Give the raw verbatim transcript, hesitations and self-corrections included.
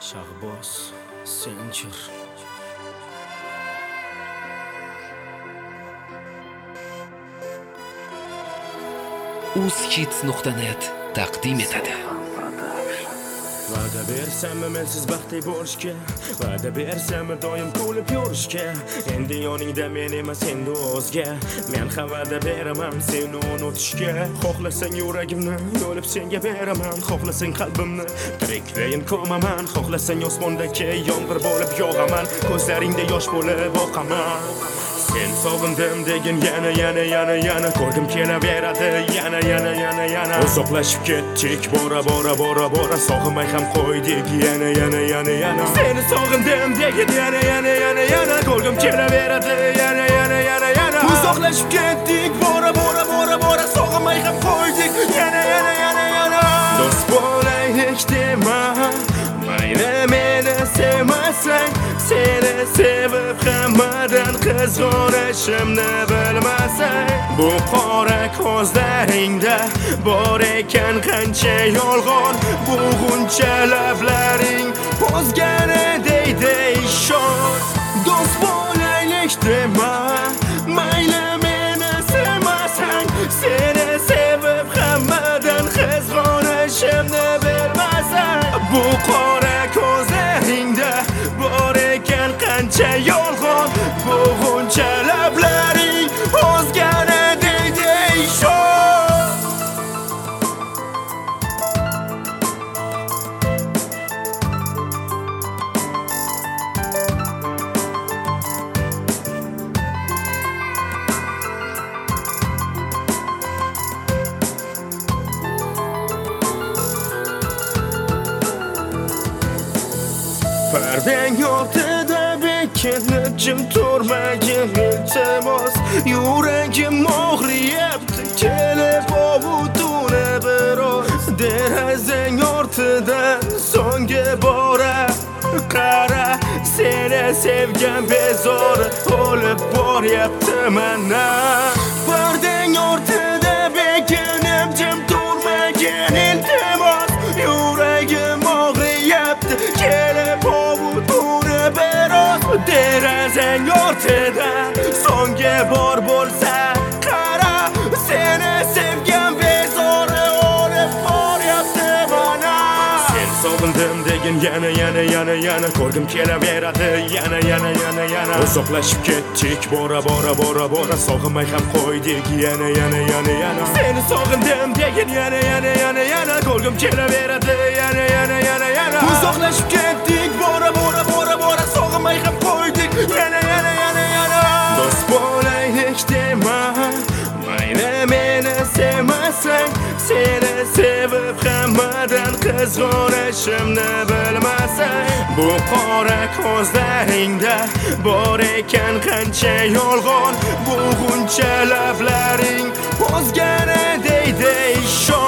Shahboz Senchir uzhits nuqta net taqdim etadi. Va'da bersam mensiz baxtli bo'lishga, va'da bersam doim kulib yurishga, endi yoningda men emas endi o'zga. Men ham va'da beraman seni unutishga. Xohlasang yuragimni yo'lib senga beraman, xohlasang qalbimni tiriklayin ko'maman, xohlasang osmondagi yomg'ir bo'lib yog'aman, ko'zlaringda yosh bo'lib oqaman. Sen sog'indim degin yana yana yana yana ko'rgim kelaveradi yana yana yana yana uzoqlashib ketdik bora bora bora bora sog'inmay ham qo'ydik yana yana yana yana seni sog'indim degin yana yana yana yana ko'rgim kelaveradi yana yana yana yana uzoqlashib ketdik bora bora bora bora sog'inmay ham qo'ydik yana yana yana yana do'st bo'laylik dema mayli meni sevmasang seni sevib hammadan qizg'onishimni bilmasang bu qora ko'zlaringda bor ekan qancha yolg'on bu g'uncha lablaring o'zgani deydi ishon do'st bo'laylik dema mayli meni sevmasang seni sevib hammadan qizg'onishimni bilmasang bu qora ko'zlaringda bor ekan qancha yolg'on bu g'uncha lablaring o'zgani deydi ishon Pardang ortida bekinib jim turmagin iltimos yuragim og'riyapti kelib ovutuni biroz derazang ortidan so'nggi bora qara seni sevgan bezori o'lib boryapti mana pardang ortida bekinib jim turmagin iltimos yuragim og'riyapti kelib ovutuni biroz derazang ortida so'nggi bor bo'lsa qara seni sevgan bezori o'lib boryapti mana sen sog'indim degin yana yana yana yana ko'rgim kelaveradi yana yana yana yana uzoqlashib ketdik bora bora bora bora sog'inmay ham qo'ydik yana yana yana yana seni sog'indim degin yana yana yana yana ko'rgim kelaveradi yana yana yana yana uzoqlashib ketdik bora bora bora bora sog'inmay ham qo'ydik yana yana yana yana do'st bo'laylik dema mayli meni sevmasang seni sevib hammadan qizg'onishimni bilmasang bu qora ko'zlaringda bor ekan qancha yolg'on bu g'uncha lablaring o'zgani deydi ishon